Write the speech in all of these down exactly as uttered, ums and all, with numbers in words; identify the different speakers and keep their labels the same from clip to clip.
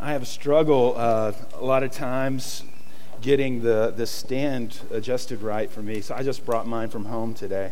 Speaker 1: I have a struggle uh, a lot of times getting the, the stand adjusted right for me, so I just brought mine from home today.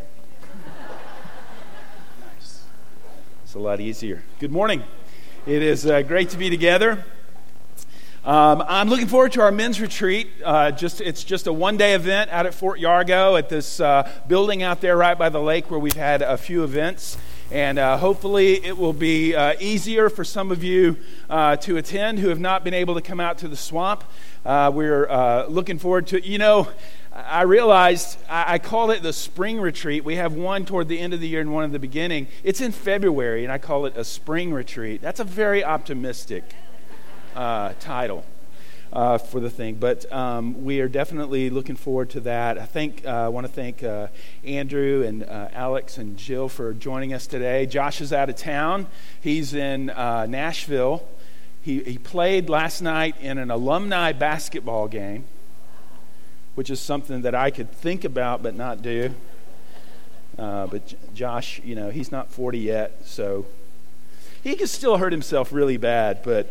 Speaker 1: Nice. It's a lot easier. Good morning. It is uh, great to be together. Um, I'm looking forward to our men's retreat. Uh, just It's just a one-day event out at Fort Yargo at this uh, building out there right by the lake where we've had a few events. And uh, hopefully it will be uh, easier for some of you uh, to attend who have not been able to come out to the swamp. Uh, we're uh, looking forward to, you know, I realized I, I called it the spring retreat. We have one toward the end of the year and one at the beginning. It's in February, and I call it a spring retreat. That's a very optimistic uh, title. Uh, for the thing, but um, we are definitely looking forward to that. I think uh, I want to thank uh, Andrew and uh, Alex and Jill for joining us today. Josh is out of town. He's in uh, Nashville. He, he played last night in an alumni basketball game, which is something that I could think about but not do. Uh, but J- Josh, you know, he's not forty yet, so he can still hurt himself really bad, but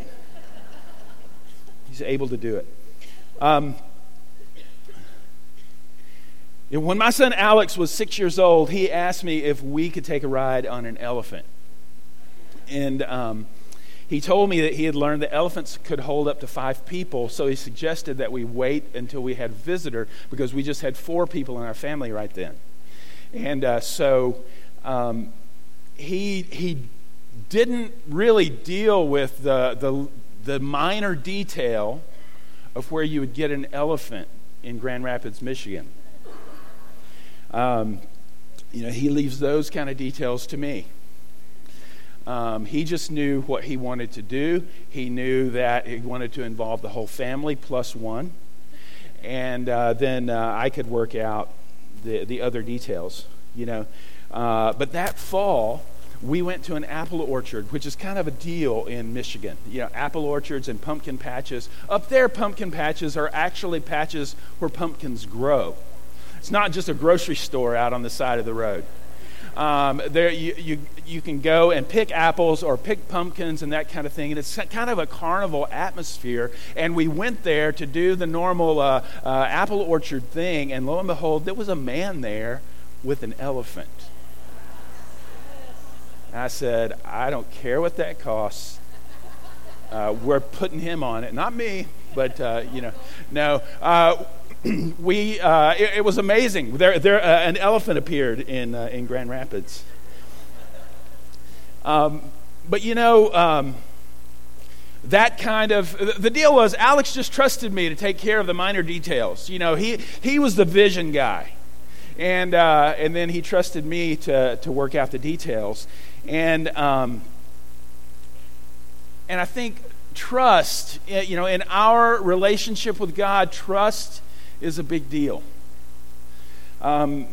Speaker 1: he's able to do it. Um, when my son Alex was six years old, he asked me if we could take a ride on an elephant. And um, he told me that he had learned that elephants could hold up to five people, so he suggested that we wait until we had a visitor because we just had four people in our family right then. And uh, so um, he he didn't really deal with the the the minor detail of where you would get an elephant in Grand Rapids, Michigan. Um, you know, he leaves those kind of details to me. Um, he just knew what he wanted to do. He knew that he wanted to involve the whole family plus one. And uh, then uh, I could work out the, the other details, you know. Uh, but that fall, we went to an apple orchard, which is kind of a deal in Michigan. You know, apple orchards and pumpkin patches. Up there, pumpkin patches are actually patches where pumpkins grow. It's not just a grocery store out on the side of the road. Um, there, you, you you can go and pick apples or pick pumpkins and that kind of thing. And it's kind of a carnival atmosphere. And we went there to do the normal uh, uh, apple orchard thing. And lo and behold, there was a man there with an elephant. I said, I don't care what that costs. Uh, we're putting him on it. Not me, but, uh, you know, no. Uh, we, uh, it, it was amazing. There, there, uh, an elephant appeared in uh, in Grand Rapids. Um, but, you know, um, that kind of, the deal was Alex just trusted me to take care of the minor details. You know, he, he was the vision guy. And uh, and then he trusted me to, to work out the details. And um, and I think trust, you know, in our relationship with God, trust is a big deal. Um,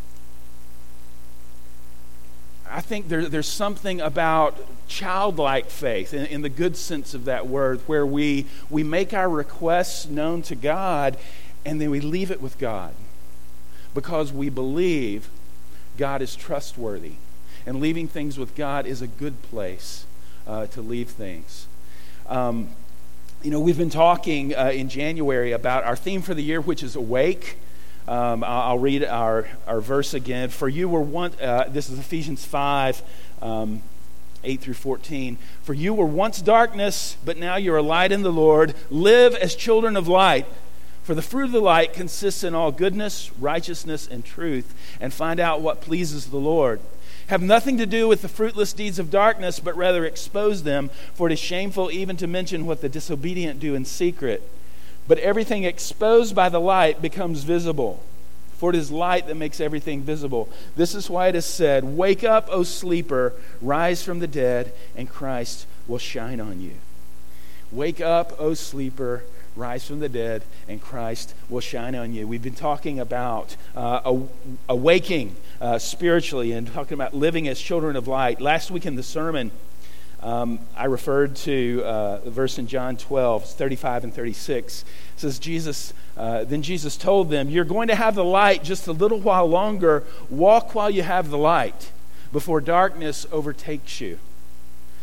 Speaker 1: I think there, there's something about childlike faith, in, in the good sense of that word, where we we make our requests known to God, and then we leave it with God, because we believe God is trustworthy. And leaving things with God is a good place uh, to leave things. Um, you know, we've been talking uh, in January about our theme for the year, which is awake. Um, I'll, I'll read our, our verse again. For you were once, uh, this is Ephesians five, um, eight through fourteen. For you were once darkness, but now you are light in the Lord. Live as children of light. For the fruit of the light consists in all goodness, righteousness, and truth, and find out what pleases the Lord. Have nothing to do with the fruitless deeds of darkness, but rather expose them, for it is shameful even to mention what the disobedient do in secret. But everything exposed by the light becomes visible, for it is light that makes everything visible. This is why it is said, "Wake up, O sleeper, rise from the dead, and Christ will shine on you." Wake up, O sleeper, rise from the dead, and Christ will shine on you. We've been talking about uh, aw- awaking uh, spiritually and talking about living as children of light. Last week in the sermon, um, I referred to uh, the verse in John twelve, thirty-five and thirty-six. It says, Jesus, uh, then Jesus told them, "You're going to have the light just a little while longer. Walk while you have the light, before darkness overtakes you."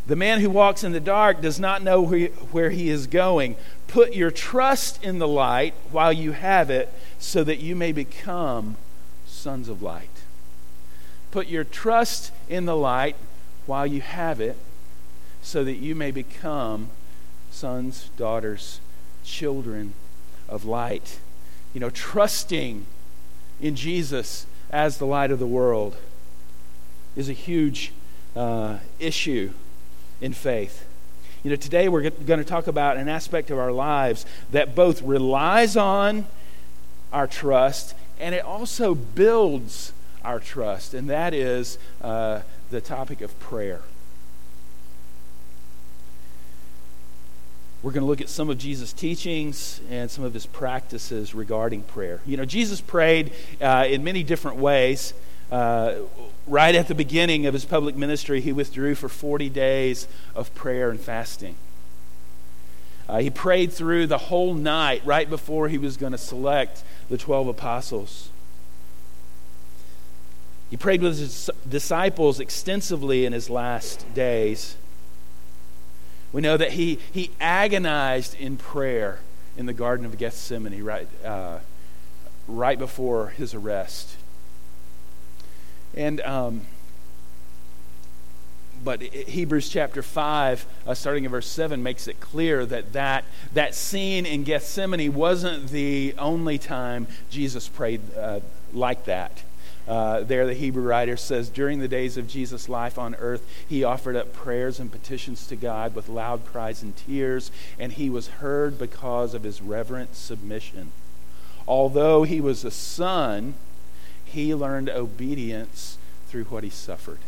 Speaker 1: The man who walks in the dark does not know where he is going. Put your trust in the light while you have it, so that you may become sons of light. Put your trust in the light while you have it, so that you may become sons, daughters, children of light. You know, trusting in Jesus as the light of the world is a huge uh, issue in faith. You know, today we're going to talk about an aspect of our lives that both relies on our trust and it also builds our trust, and that is uh, the topic of prayer. We're going to look at some of Jesus' teachings and some of his practices regarding prayer. You know, Jesus prayed uh, in many different ways. Uh, right at the beginning of his public ministry, he withdrew for forty days of prayer and fasting. Uh, he prayed through the whole night right before he was going to select the twelve apostles. He prayed with his disciples extensively in his last days. We know that he, he agonized in prayer in the Garden of Gethsemane right, uh, right before his arrest. And um, but Hebrews chapter five, uh, starting in verse seven, makes it clear that, that that scene in Gethsemane wasn't the only time Jesus prayed uh, like that. Uh, there the Hebrew writer says, during the days of Jesus' life on earth, he offered up prayers and petitions to God with loud cries and tears, and he was heard because of his reverent submission. Although he was a son, he learned obedience through what he suffered.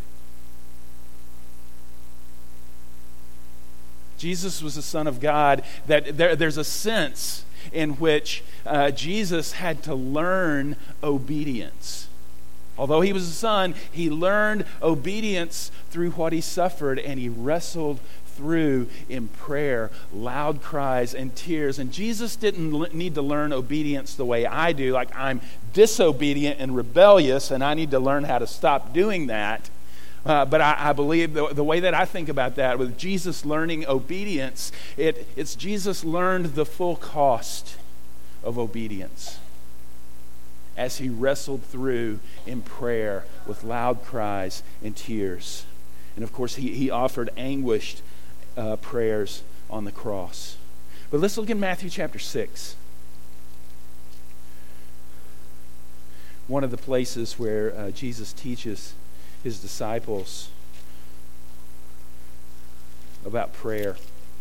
Speaker 1: Jesus was the Son of God. That there, there's a sense in which uh, Jesus had to learn obedience. Although he was a son, he learned obedience through what he suffered, and he wrestled through in prayer, loud cries and tears. And Jesus didn't need to learn obedience the way I do, like I'm disobedient and rebellious, and I need to learn how to stop doing that. Uh, but I, I believe the, the way that I think about that, with Jesus learning obedience, it, it's Jesus learned the full cost of obedience as he wrestled through in prayer with loud cries and tears. And of course, he, he offered anguished uh, prayers on the cross. But let's look in Matthew chapter six. One of the places where uh, Jesus teaches his disciples about prayer.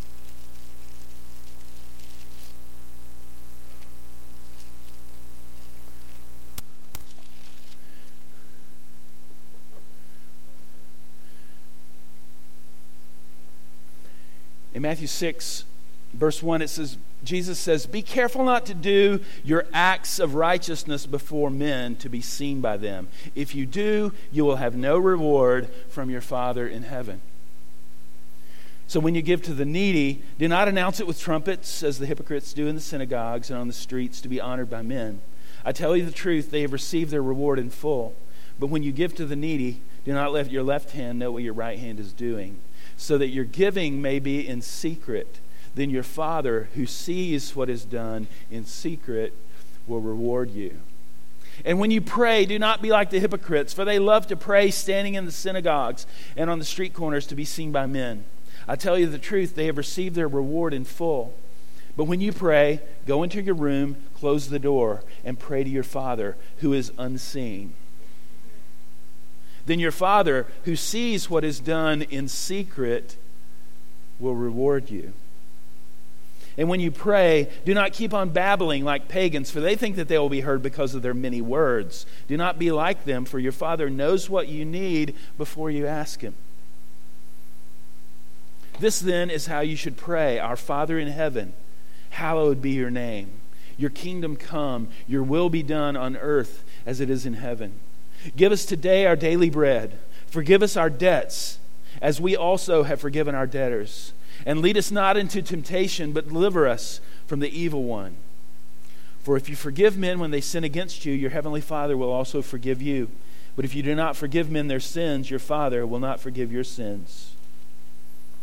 Speaker 1: In Matthew six, verse one, it says, Jesus says, "Be careful not to do your acts of righteousness before men to be seen by them. If you do, you will have no reward from your Father in heaven. So when you give to the needy, do not announce it with trumpets, as the hypocrites do in the synagogues and on the streets, to be honored by men. I tell you the truth, they have received their reward in full. But when you give to the needy, do not let your left hand know what your right hand is doing, so that your giving may be in secret. Then your Father, who sees what is done in secret, will reward you. And when you pray, do not be like the hypocrites, for they love to pray standing in the synagogues and on the street corners to be seen by men. I tell you the truth, they have received their reward in full. But when you pray, go into your room, close the door, and pray to your Father, who is unseen. Then your Father, who sees what is done in secret, will reward you. And when you pray, do not keep on babbling like pagans, for they think that they will be heard because of their many words. Do not be like them, for your Father knows what you need before you ask Him. This then is how you should pray. Our Father in heaven, hallowed be your name. Your kingdom come, your will be done on earth as it is in heaven. Give us today our daily bread. Forgive us our debts, as we also have forgiven our debtors. And lead us not into temptation, but deliver us from the evil one. For if you forgive men when they sin against you, your heavenly Father will also forgive you. But if you do not forgive men their sins, your Father will not forgive your sins."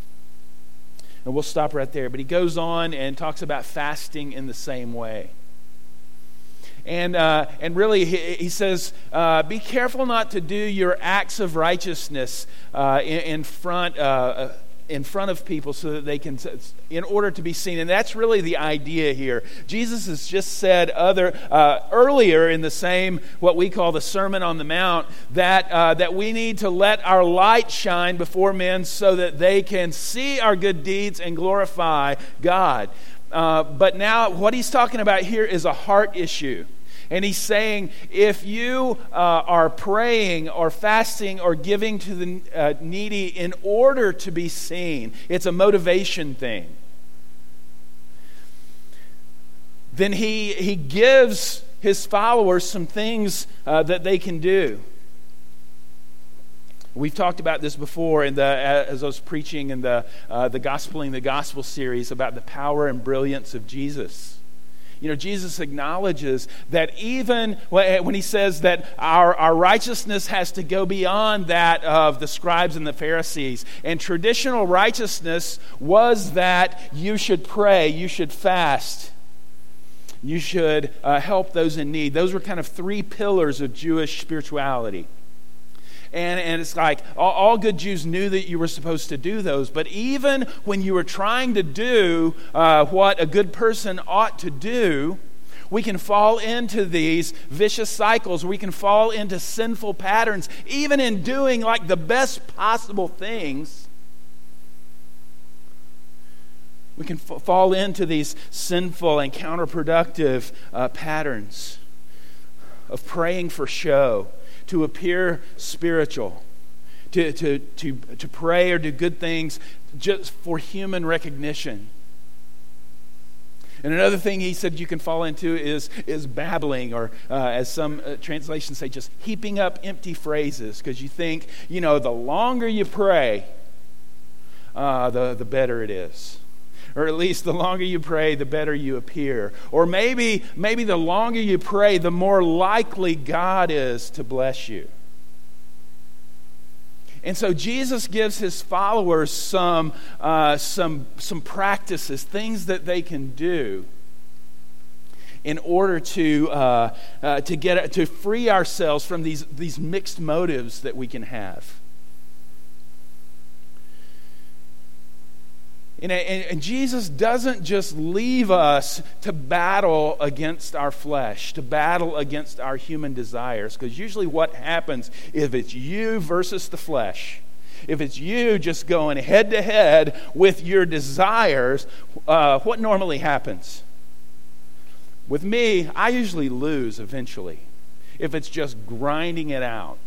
Speaker 1: And we'll stop right there. But he goes on and talks about fasting in the same way. And uh, and really, he, he says, uh, be careful not to do your acts of righteousness uh, in, in front uh, in front of people so that they can, in order to be seen. And that's really the idea here. Jesus has just said other uh, earlier in the same, what we call the Sermon on the Mount, that uh, that we need to let our light shine before men so that they can see our good deeds and glorify God. Uh, but now what he's talking about here is a heart issue. And he's saying, if you uh, are praying or fasting or giving to the uh, needy in order to be seen, it's a motivation thing. Then he, he gives his followers some things uh, that they can do. We've talked about this before in the, as I was preaching in the, uh, the Gospeling the Gospel series about the power and brilliance of Jesus. You know, Jesus acknowledges that even when he says that our, our righteousness has to go beyond that of the scribes and the Pharisees. And traditional righteousness was that you should pray, you should fast, you should uh, help those in need. Those were kind of three pillars of Jewish spirituality. And, and it's like all, all good Jews knew that you were supposed to do those. But even when you were trying to do uh, what a good person ought to do, we can fall into these vicious cycles. We can fall into sinful patterns. Even in doing like the best possible things, we can f- fall into these sinful and counterproductive uh, patterns of praying for show, to appear spiritual, to, to, to, to pray or do good things just for human recognition. And another thing he said you can fall into is, is babbling, or uh, as some uh, translations say, just heaping up empty phrases, because you think, you know, the longer you pray, uh, the, the better it is. Or at least the longer you pray, the better you appear. Or maybe, maybe the longer you pray, the more likely God is to bless you. And so Jesus gives his followers some, uh, some, some practices, things that they can do in order to uh, uh, to get to free ourselves from these these mixed motives that we can have. And, and, and Jesus doesn't just leave us to battle against our flesh, to battle against our human desires. Because usually what happens, if it's you versus the flesh, if it's you just going head to head with your desires, uh, what normally happens? With me, I usually lose eventually, if it's just grinding it out.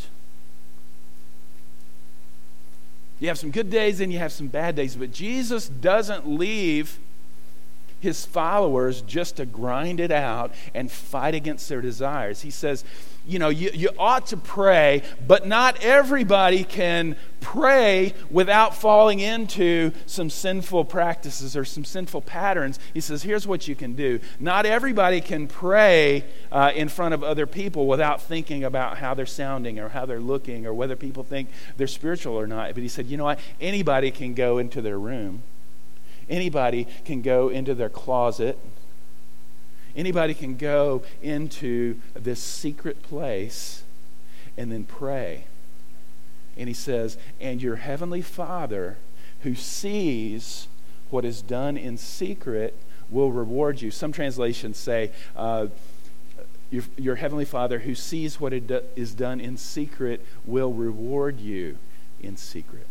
Speaker 1: You have some good days and you have some bad days, but Jesus doesn't leave his followers just to grind it out and fight against their desires. He says, you know, you, you ought to pray, but not everybody can pray without falling into some sinful practices or some sinful patterns. He says, here's what you can do. Not everybody can pray uh, in front of other people without thinking about how they're sounding or how they're looking or whether people think they're spiritual or not. But he said, you know what? Anybody can go into their room. Anybody can go into their closet. Anybody can go into this secret place and then pray. And he says, and your heavenly Father who sees what is done in secret will reward you. Some translations say, uh, your, your heavenly Father who sees what it do, is done in secret will reward you in secret.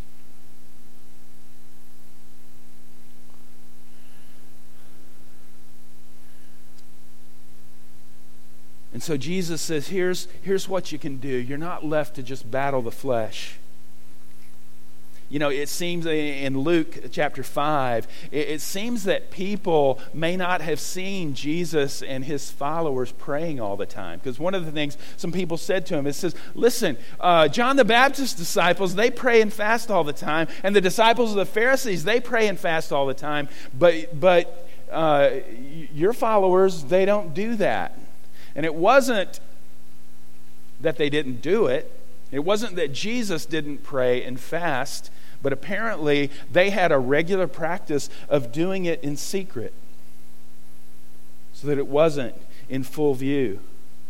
Speaker 1: And so Jesus says, here's, here's what you can do. You're not left to just battle the flesh. You know, it seems in Luke chapter five, it, it seems that people may not have seen Jesus and his followers praying all the time. Because one of the things some people said to him, it says, listen, uh, John the Baptist's disciples, they pray and fast all the time. And the disciples of the Pharisees, they pray and fast all the time. But, but uh, your followers, they don't do that. And it wasn't that they didn't do it. It wasn't that Jesus didn't pray and fast, But apparently, they had a regular practice of doing it in secret so that it wasn't in full view.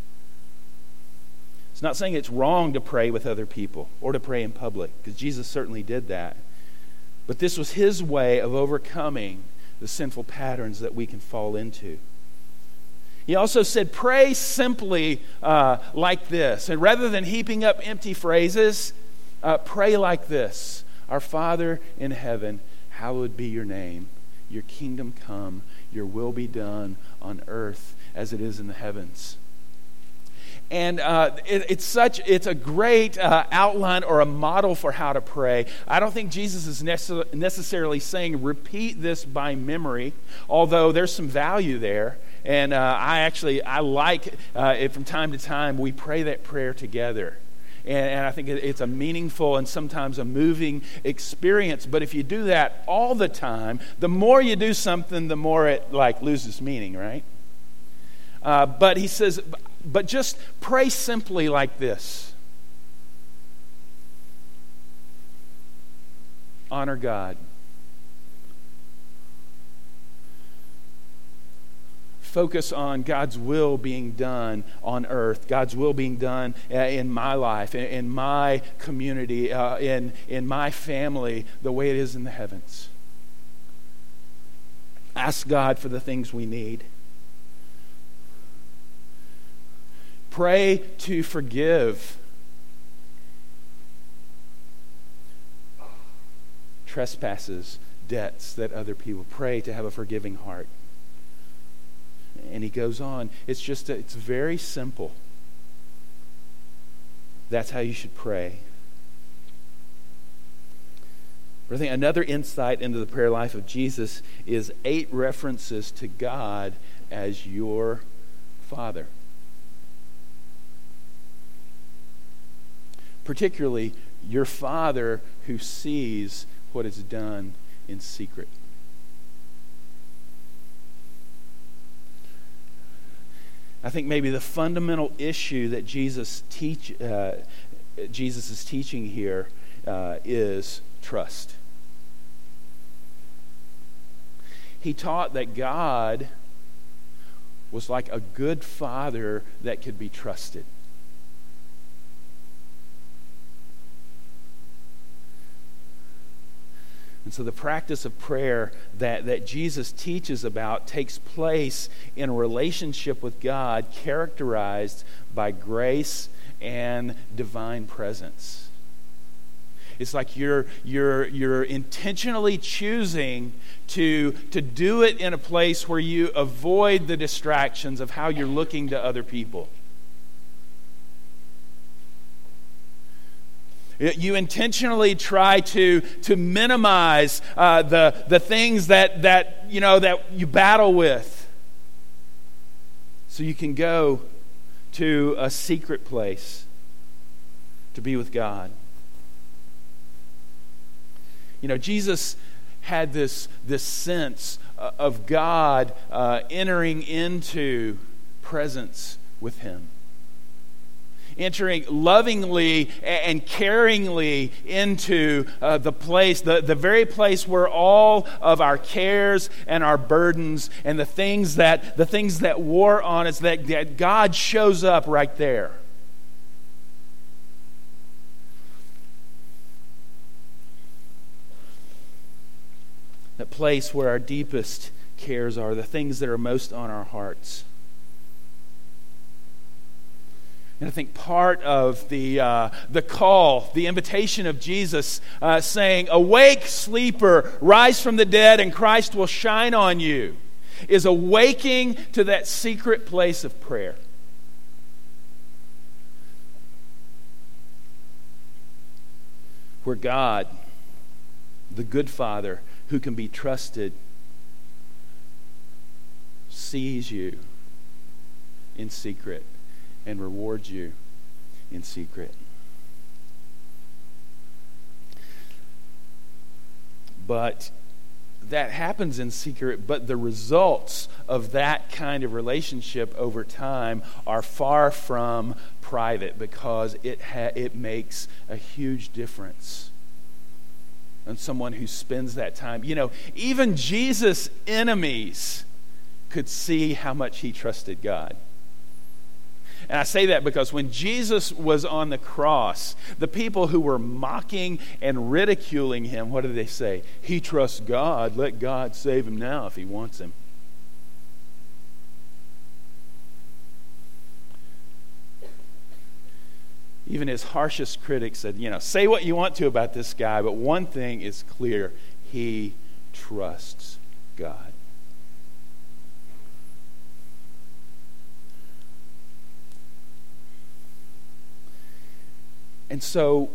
Speaker 1: It's not saying it's wrong to pray with other people or to pray in public, because Jesus certainly did that. But this was his way of overcoming the sinful patterns that we can fall into. He also said, pray simply uh, like this. And rather than heaping up empty phrases, uh, pray like this. Our Father in heaven, hallowed be your name. Your kingdom come, your will be done on earth as it is in the heavens. And uh, it, it's such it's a great uh, outline or a model for how to pray. I don't think Jesus is necess- necessarily saying repeat this by memory, although there's some value there. And uh, I actually I like uh, it from time to time we pray that prayer together. And, and I think it, it's a meaningful and sometimes a moving experience. But if you do that all the time, the more you do something, the more it like loses meaning, right? Uh, but he says, but just pray simply like this. Honor God. Focus on God's will being done on earth, God's will being done in my life, in my community, uh, in, in my family, the way it is in the heavens. Ask God for the things we need. Pray to forgive trespasses, debts that other people. Pray to have a forgiving heart. And he goes on. It's just, a, it's very simple. That's how you should pray. But I think another insight into the prayer life of Jesus is eight references to God as your Father. Particularly, your Father who sees what is done in secret. I think maybe the fundamental issue that Jesus teach uh, Jesus is teaching here uh, is trust. He taught that God was like a good father that could be trusted. And so the practice of prayer that, that Jesus teaches about takes place in a relationship with God characterized by grace and divine presence. It's like you're you're you're intentionally choosing to, to do it in a place where you avoid the distractions of how you're looking to other people. You intentionally try to to minimize uh, the the things that that you know that you battle with, so you can go to a secret place to be with God. You know, Jesus had this this sense of God uh, entering into presence with him. Entering lovingly and caringly into uh, the place, the, the very place where all of our cares and our burdens and the things that the things that wore on us, that, that God shows up right there. That place where our deepest cares are, the things that are most on our hearts. And I think part of the uh, the call, the invitation of Jesus uh, saying, "Awake, sleeper, rise from the dead, and Christ will shine on you," is awaking to that secret place of prayer. Where God, the good Father who can be trusted, sees you in secret and rewards you in secret. But that happens in secret, but the results of that kind of relationship over time are far from private, because it ha- it makes a huge difference on someone who spends that time. You know, even Jesus' enemies could see how much he trusted God. And I say that because when Jesus was on the cross, the people who were mocking and ridiculing him, what did they say? He trusts God. Let God save him now if he wants him. Even his harshest critics said, you know, say what you want to about this guy, but one thing is clear. He trusts God. And so,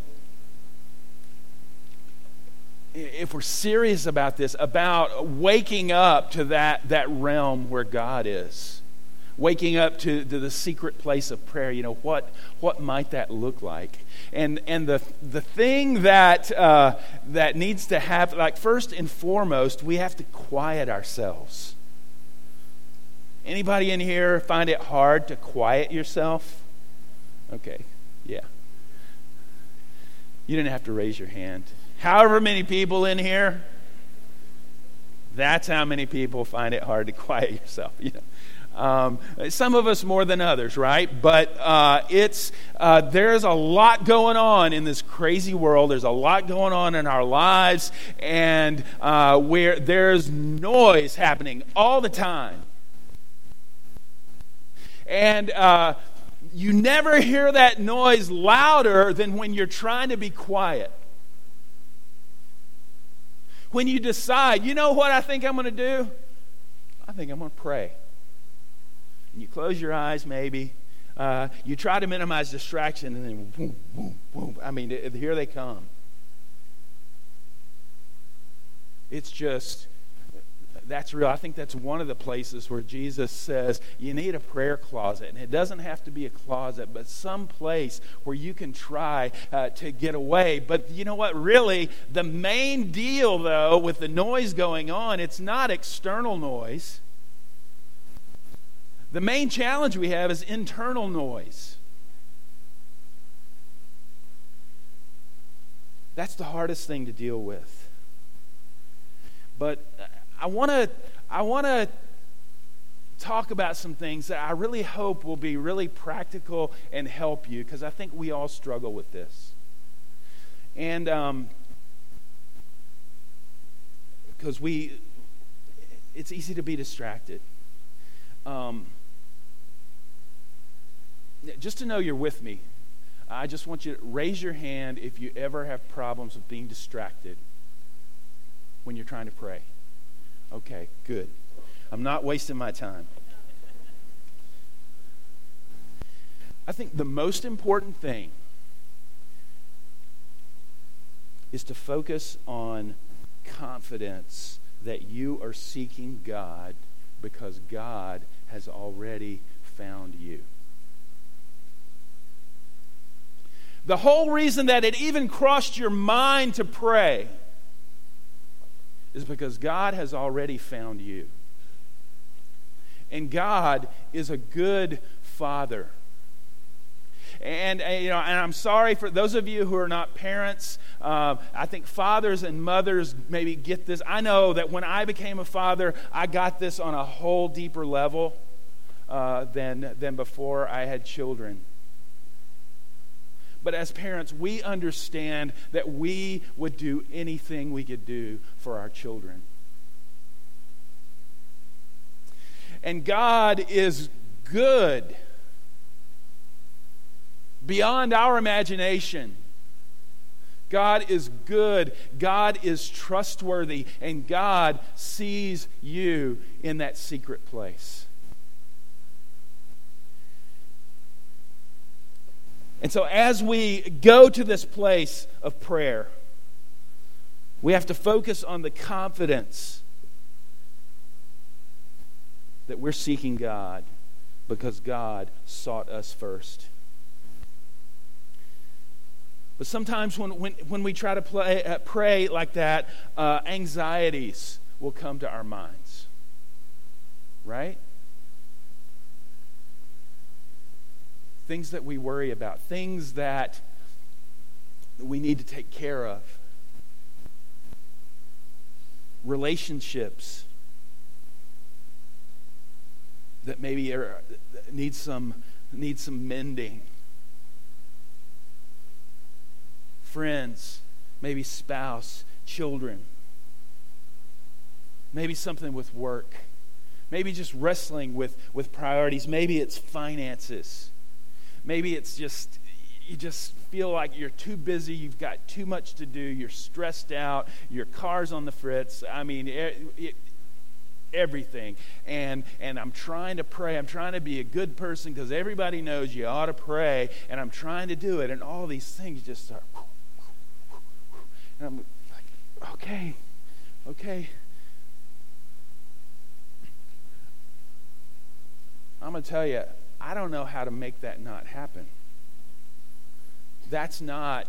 Speaker 1: if we're serious about this, about waking up to that, that realm where God is, waking up to, to the secret place of prayer, you know, what what might that look like? And and the the thing that uh, that needs to happen, like first and foremost, we have to quiet ourselves. Anybody in here find it hard to quiet yourself? Okay, yeah. You didn't have to raise your hand. However many people in here, that's how many people find it hard to quiet yourself. You know, um, some of us more than others, right? But uh, it's uh, there's a lot going on in this crazy world. There's a lot going on in our lives, and uh, where there's noise happening all the time, and. Uh, You never hear that noise louder than when you're trying to be quiet. When you decide, you know what I think I'm going to do? I think I'm going to pray. And you close your eyes maybe. Uh, you try to minimize distraction and then boom, boom, boom. I mean, here they come. It's just... That's real. I think that's one of the places where Jesus says you need a prayer closet. And it doesn't have to be a closet, but some place where you can try uh, to get away. But you know what? Really, the main deal, though, with the noise going on, it's not external noise. The main challenge we have is internal noise. That's the hardest thing to deal with. But I want to I want to talk about some things that I really hope will be really practical and help you, because I think we all struggle with this. And um, because we, it's easy to be distracted. Um, just to know you're with me, I just want you to raise your hand if you ever have problems with being distracted when you're trying to pray. Okay, good. I'm not wasting my time. I think the most important thing is to focus on confidence that you are seeking God because God has already found you. The whole reason that it even crossed your mind to pray is because God has already found you. And God is a good Father. And, and you know, and I'm sorry for those of you who are not parents. Uh, I think fathers and mothers maybe get this. I know that when I became a father, I got this on a whole deeper level uh, than than before I had children. But as parents, we understand that we would do anything we could do for our children. And God is good beyond our imagination. God is good. God is trustworthy. And God sees you in that secret place. And so as we go to this place of prayer, we have to focus on the confidence that we're seeking God because God sought us first. But sometimes when, when, when we try to play, uh, pray like that, uh, anxieties will come to our minds. Right? Things that we worry about, things that we need to take care of. relationships that maybe are, need some need some mending. Friends, maybe spouse, children. Maybe something with work. Maybe just wrestling with, with priorities. Maybe it's finances. Maybe it's just, you just feel like you're too busy. You've got too much to do. You're stressed out. Your car's on the fritz. I mean, it, it, everything. And and I'm trying to pray. I'm trying to be a good person because everybody knows you ought to pray. And I'm trying to do it. And all these things just start. And I'm like, okay, okay. I'm going to tell you, I don't know how to make that not happen. That's not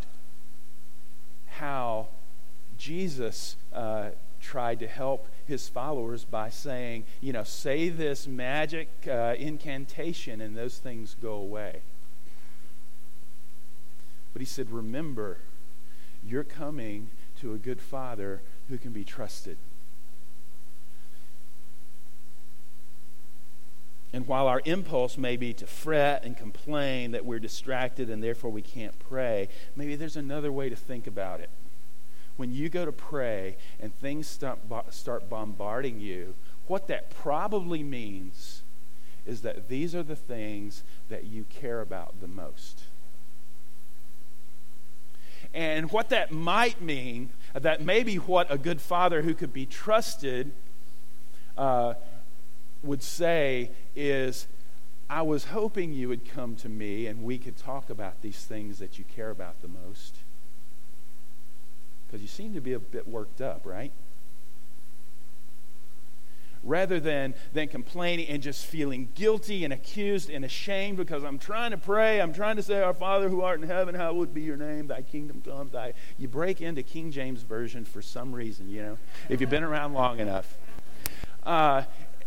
Speaker 1: how Jesus uh, tried to help his followers by saying, you know, say this magic uh, incantation and those things go away. But he said, remember, you're coming to a good Father who can be trusted. And while our impulse may be to fret and complain that we're distracted and therefore we can't pray, maybe there's another way to think about it. When you go to pray and things start, start bombarding you, what that probably means is that these are the things that you care about the most. And what that might mean, that maybe what a good father who could be trusted uh, would say is, I was hoping you would come to me and we could talk about these things that you care about the most. Because you seem to be a bit worked up, right? Rather than, than complaining and just feeling guilty and accused and ashamed because I'm trying to pray, I'm trying to say, Our Father who art in heaven, hallowed be your name, thy kingdom come, thy... You break into King James Version for some reason, you know, if you've been around long enough. Uh,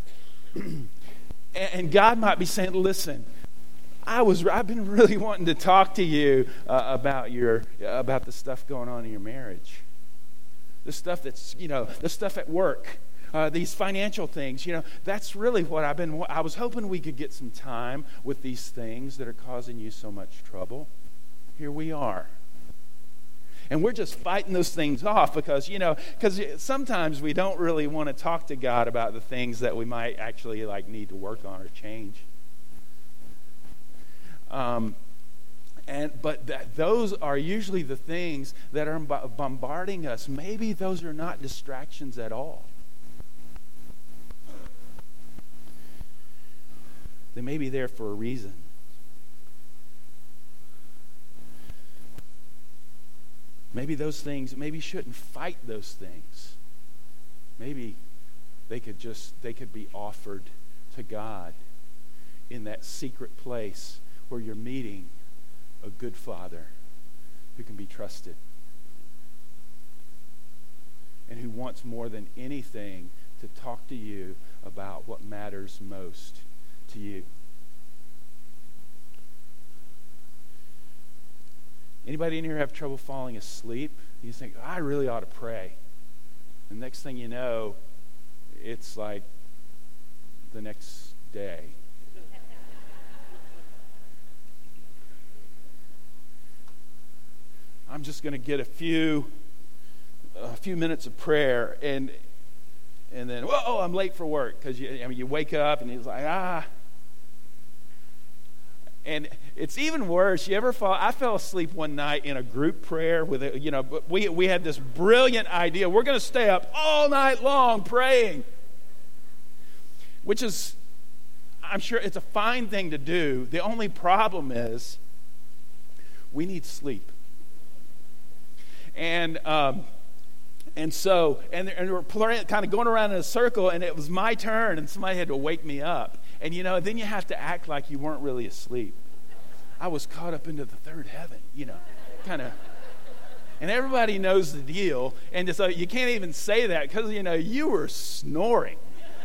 Speaker 1: and God might be saying, listen, I was, I've been really wanting to talk to you uh, about your, about the stuff going on in your marriage. The stuff that's, you know, the stuff at work. Uh, these financial things, you know, that's really what I've been, I was hoping we could get some time with these things that are causing you so much trouble. Here we are. And we're just fighting those things off because, you know, because sometimes we don't really want to talk to God about the things that we might actually, like, need to work on or change. Um, and but that, those are usually the things that are bombarding us. Maybe those are not distractions at all. They may be there for a reason. Maybe those things, maybe you shouldn't fight those things. Maybe they could just, they could be offered to God in that secret place where you're meeting a good Father who can be trusted and who wants more than anything to talk to you about what matters most to you. Anybody in here have trouble falling asleep? You think, oh, I really ought to pray. And next thing you know, it's like the next day. I'm just going to get a few a few minutes of prayer and and then, whoa, I'm late for work. Because you, I mean, you wake up and he's like, ah. And it's even worse. You ever fall? I fell asleep one night in a group prayer with a, you know, we we had this brilliant idea. We're going to stay up all night long praying. Which is, I'm sure it's a fine thing to do. The only problem is we need sleep. And um, and so, and, and we're playing, kind of going around in a circle, and it was my turn, and somebody had to wake me up. And, you know, then you have to act like you weren't really asleep. I was caught up into the third heaven, you know, kind of. And everybody knows the deal. And so you can't even say that because, you know, you were snoring.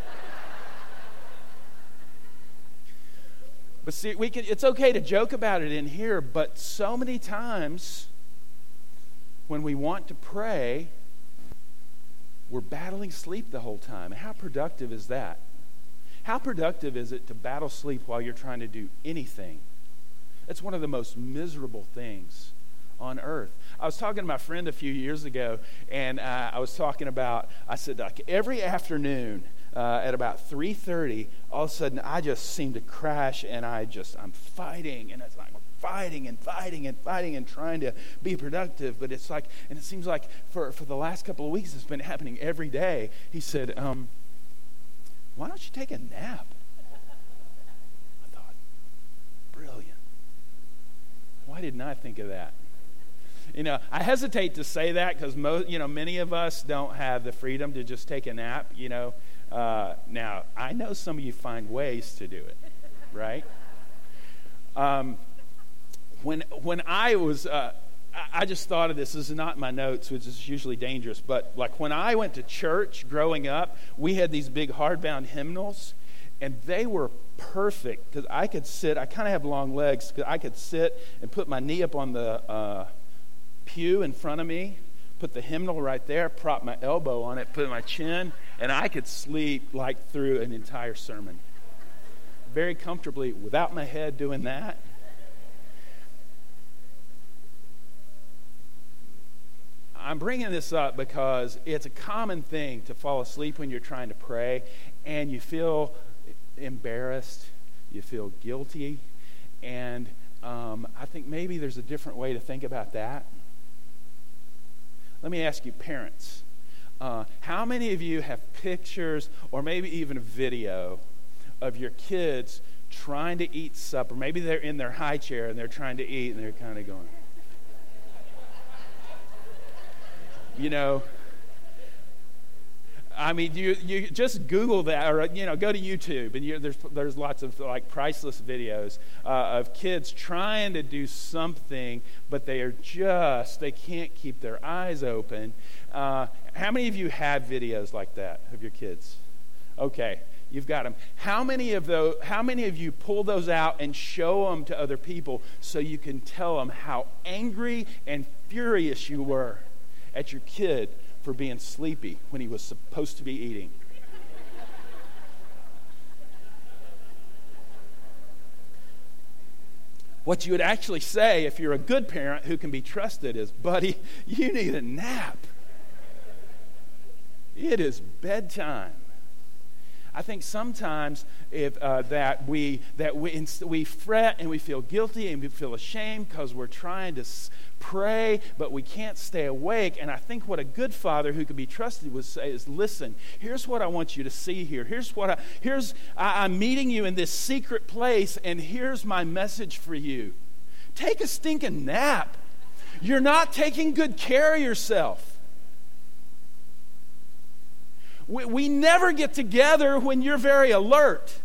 Speaker 1: But see, we can, it's okay to joke about it in here, but so many times when we want to pray, we're battling sleep the whole time. How productive is that? How productive is it to battle sleep while you're trying to do anything? It's one of the most miserable things on earth. I was talking to my friend a few years ago, and uh, I was talking about, I said, like, every afternoon uh, at about three thirty, all of a sudden I just seem to crash, and I just, I'm fighting, and it's like fighting and fighting and fighting and trying to be productive, but it's like, and it seems like for, for the last couple of weeks it's been happening every day. He said, um, why don't you take a nap? I thought, brilliant. Why didn't I think of that? You know, I hesitate to say that because most, you know, many of us don't have the freedom to just take a nap. You know, uh, now I know some of you find ways to do it, right? Um, when when I was, uh, I, I just thought of this. This is not in my notes, which is usually dangerous. But like when I went to church growing up, we had these big hardbound hymnals, and they were perfect because I could sit. I kind of have long legs because I could sit and put my knee up on the uh, pew in front of me, put the hymnal right there, prop my elbow on it, put my chin, and I could sleep like through an entire sermon. Very comfortably without my head doing that. I'm bringing this up because it's a common thing to fall asleep when you're trying to pray, and you feel embarrassed, you feel guilty, and um, I think maybe there's a different way to think about that. Let me ask you, parents, uh, how many of you have pictures or maybe even a video of your kids trying to eat supper? Maybe they're in their high chair and they're trying to eat and they're kind of going, you know, I mean, you you just Google that, or you know, go to YouTube, and you, there's there's lots of like priceless videos uh, of kids trying to do something, but they are just they can't keep their eyes open. Uh, how many of you have videos like that of your kids? Okay, you've got them. How many of those? How many of you pull those out and show them to other people so you can tell them how angry and furious you were at your kid for being sleepy when he was supposed to be eating? What you would actually say if you're a good parent who can be trusted is, buddy, you need a nap. It is bedtime. I think sometimes if uh, that we that we we fret and we feel guilty and we feel ashamed because we're trying to s- pray, but we can't stay awake. And I think what a good father who could be trusted would say is, "Listen, here's what I want you to see here. Here's what I here's I, I'm meeting you in this secret place, and here's my message for you. Take a stinking nap. You're not taking good care of yourself." We, we never get together when you're very alert.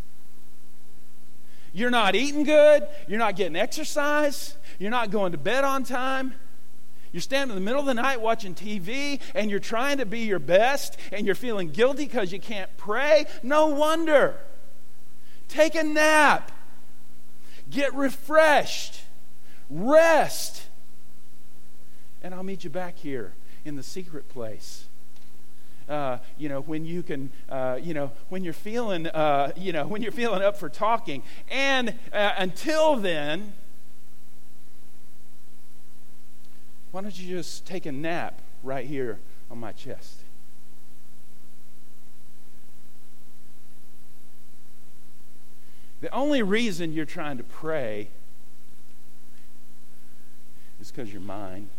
Speaker 1: You're not eating good. You're not getting exercise. You're not going to bed on time. You're standing in the middle of the night watching T V, and you're trying to be your best, and you're feeling guilty because you can't pray. No wonder. Take a nap. Get refreshed. Rest. And I'll meet you back here in the secret place. Uh, you know, when you can, uh, you know, when you're feeling, uh, you know, when you're feeling up for talking. And uh, until then, why don't you just take a nap right here on my chest? The only reason you're trying to pray is because you're mine.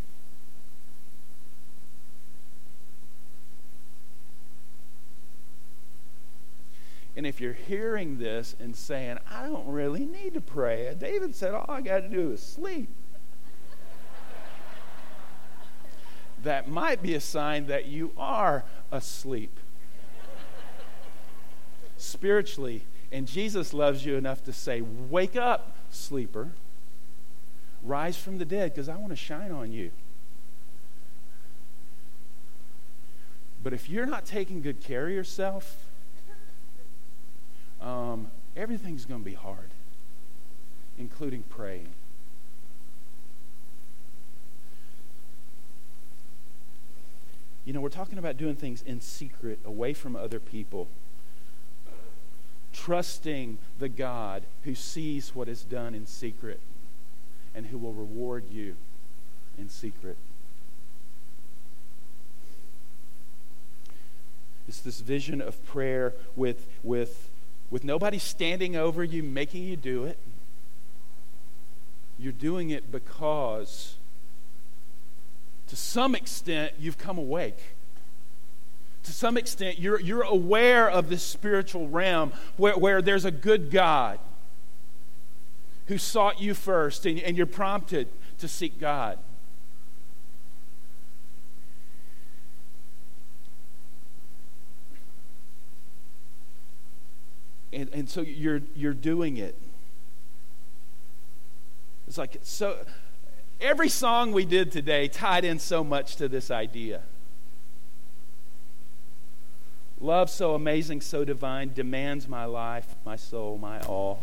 Speaker 1: And if you're hearing this and saying, I don't really need to pray. David said, all I got to do is sleep. That might be a sign that you are asleep. Spiritually. And Jesus loves you enough to say, wake up, sleeper. Rise from the dead, because I want to shine on you. But if you're not taking good care of yourself, Um, everything's going to be hard, including praying. You know, we're talking about doing things in secret, away from other people. Trusting the God who sees what is done in secret and who will reward you in secret. It's this vision of prayer with, with, with nobody standing over you, making you do it. You're doing it because, to some extent, you've come awake. To some extent, you're, you're aware of this spiritual realm where, where there's a good God who sought you first, and, and you're prompted to seek God. And, and so you're you're doing it. It's like so. Every song we did today tied in so much to this idea. Love so amazing, so divine, demands my life, my soul, my all.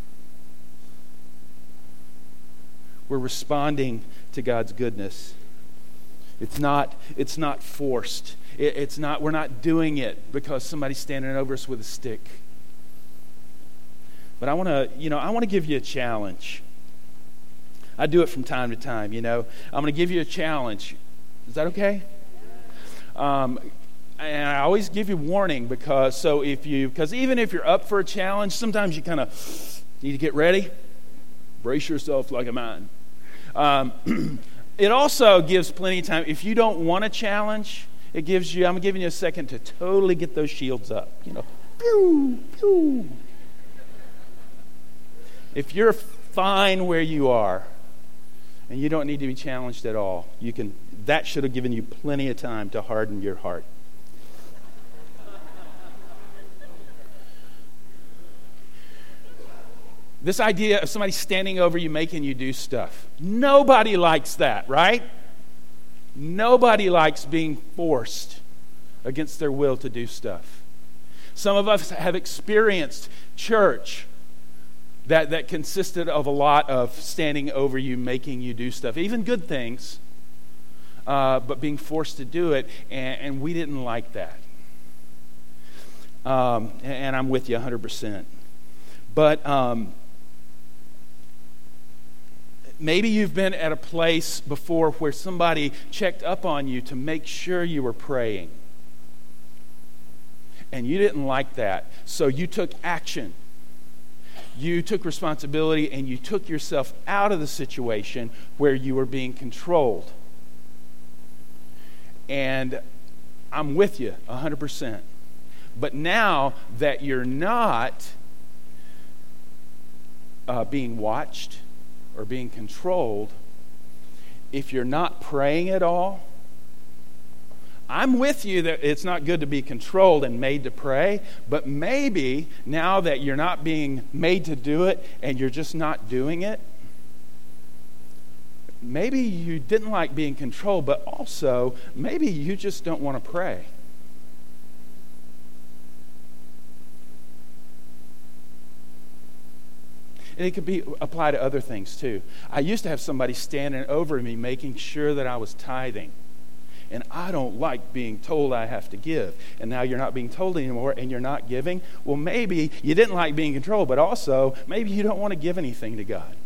Speaker 1: We're responding to God's goodness. It's not, it's not forced. It, it's not, we're not doing it because somebody's standing over us with a stick. But I want to, you know, I want to give you a challenge. I do it from time to time, you know. I'm going to give you a challenge. Is that okay? Um, and I always give you warning because, so if you, because even if you're up for a challenge, sometimes you kind of need to get ready. Brace yourself like a man. Um, it also gives plenty of time. If you don't want a challenge, it gives you, I'm giving you a second to totally get those shields up, you know. Pew, pew. If you're fine where you are and you don't need to be challenged at all, you can. That should have given you plenty of time to harden your heart. This idea of somebody standing over you, making you do stuff. Nobody likes that, right? Nobody likes being forced against their will to do stuff. Some of us have experienced church that, that consisted of a lot of standing over you, making you do stuff, even good things, uh, but being forced to do it, and, and we didn't like that. Um, and, and I'm with you one hundred percent. But um, maybe you've been at a place before where somebody checked up on you to make sure you were praying. And you didn't like that. So you took action. You took responsibility and you took yourself out of the situation where you were being controlled. And I'm with you one hundred percent. But now that you're not uh, being watched or being controlled, if you're not praying at all, I'm with you that it's not good to be controlled and made to pray, but maybe now that you're not being made to do it and you're just not doing it, maybe you didn't like being controlled, but also maybe you just don't want to pray. And it could be apply to other things too. I used to have somebody standing over me making sure that I was tithing. And I don't like being told I have to give. And now you're not being told anymore and you're not giving. Well, maybe you didn't like being controlled, but also maybe you don't want to give anything to God.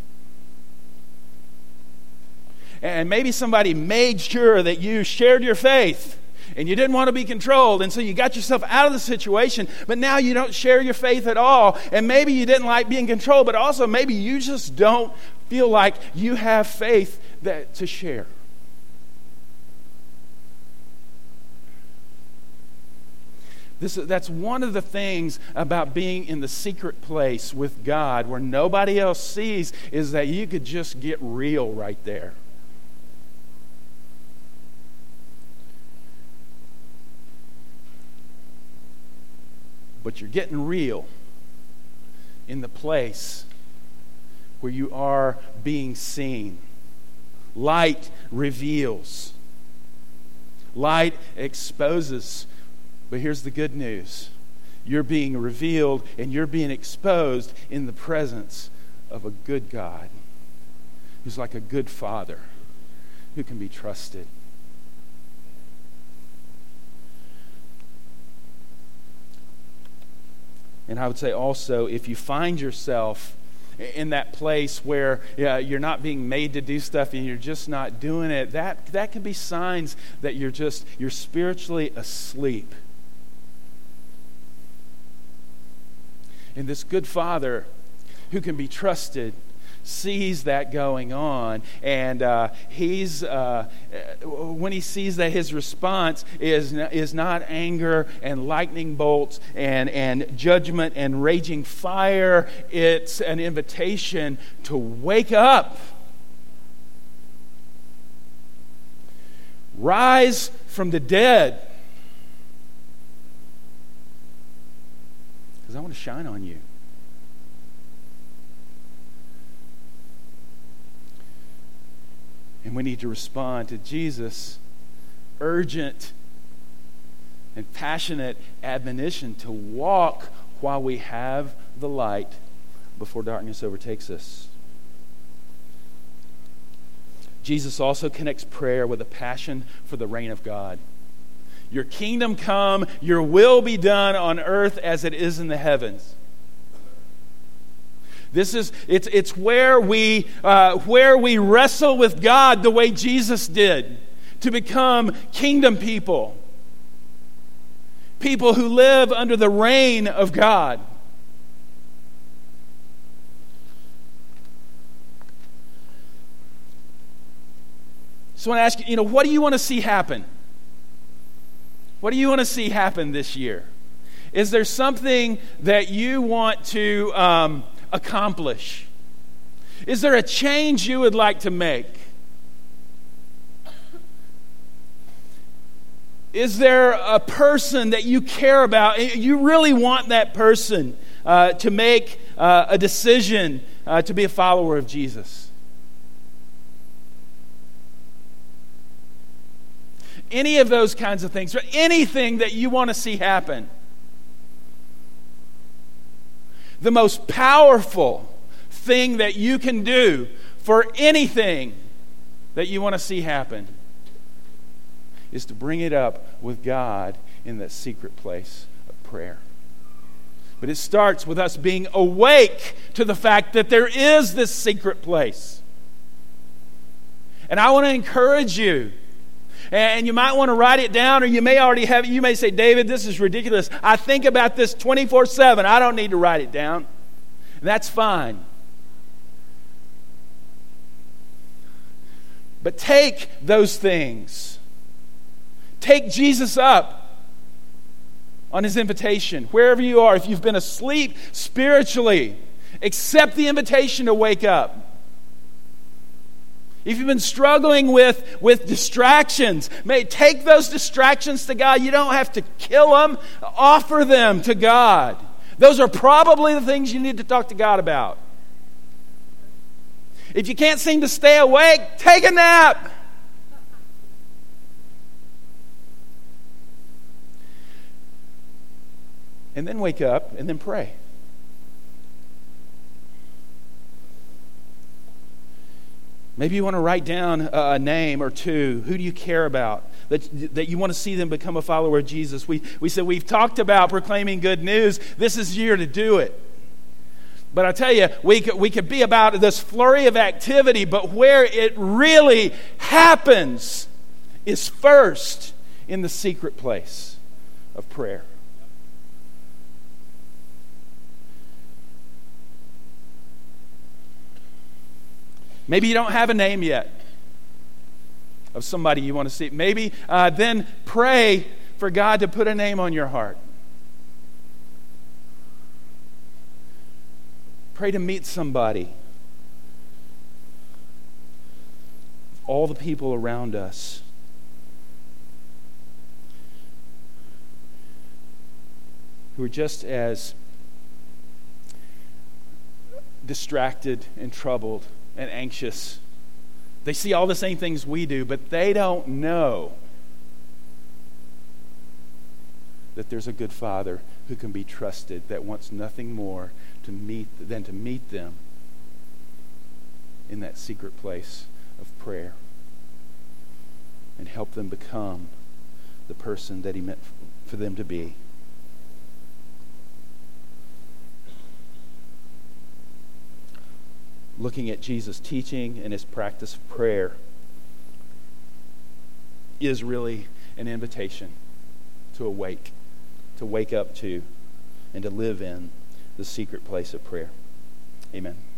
Speaker 1: And maybe somebody made sure that you shared your faith and you didn't want to be controlled, and so you got yourself out of the situation, but now you don't share your faith at all. And maybe you didn't like being controlled, but also maybe you just don't feel like you have faith that to share. This, that's one of the things about being in the secret place with God where nobody else sees, is that you could just get real right there. But you're getting real in the place where you are being seen. Light reveals. Light exposes. But here's the good news. You're being revealed and you're being exposed in the presence of a good God who's like a good father who can be trusted. And I would say also, if you find yourself in that place where yeah, you're not being made to do stuff and you're just not doing it, that, that can be signs that you're just, you're spiritually asleep. And this good Father who can be trusted sees that going on, and uh, he's uh, when he sees that, his response is is not anger and lightning bolts and and judgment and raging fire. It's an invitation to wake up, rise from the dead, because I want to shine on you. And we need to respond to Jesus' urgent and passionate admonition to walk while we have the light before darkness overtakes us. Jesus also connects prayer with a passion for the reign of God. Your kingdom come, your will be done on earth as it is in the heavens. This is it's it's where we uh, where we wrestle with God the way Jesus did, to become kingdom people, people who live under the reign of God. So I want to ask you, you know, what do you want to see happen? What do you want to see happen this year? Is there something that you want to um, accomplish? Is there a change you would like to make? Is there a person that you care about? You really want that person uh, to make uh, a decision uh, to be a follower of Jesus? Any of those kinds of things, or anything that you want to see happen. The most powerful thing that you can do for anything that you want to see happen is to bring it up with God in that secret place of prayer. But it starts with us being awake to the fact that there is this secret place. And I want to encourage you, and you might want to write it down, or you may already have it. You may say, David, this is ridiculous. I think about this twenty-four seven. I don't need to write it down. That's fine. But take those things. Take Jesus up on his invitation. Wherever you are, if you've been asleep spiritually, accept the invitation to wake up. If you've been struggling with, with distractions, may take those distractions to God. You don't have to kill them. Offer them to God. Those are probably the things you need to talk to God about. If you can't seem to stay awake, take a nap. And then wake up and then pray. Maybe you want to write down a name or two. Who do you care about? That, that you want to see them become a follower of Jesus. We, we said we've talked about proclaiming good news. This is the year to do it. But I tell you, we could, we could be about this flurry of activity, but where it really happens is first in the secret place of prayer. Maybe you don't have a name yet of somebody you want to see. Maybe uh, then pray for God to put a name on your heart. Pray to meet somebody. All the people around us. Who are just as distracted and troubled and anxious. They see all the same things we do, but they don't know that there's a good Father who can be trusted, that wants nothing more to meet than to meet them in that secret place of prayer and help them become the person that he meant for them to be. looking at Jesus' teaching and his practice of prayer is really an invitation to awake, to wake up to, and to live in the secret place of prayer. Amen.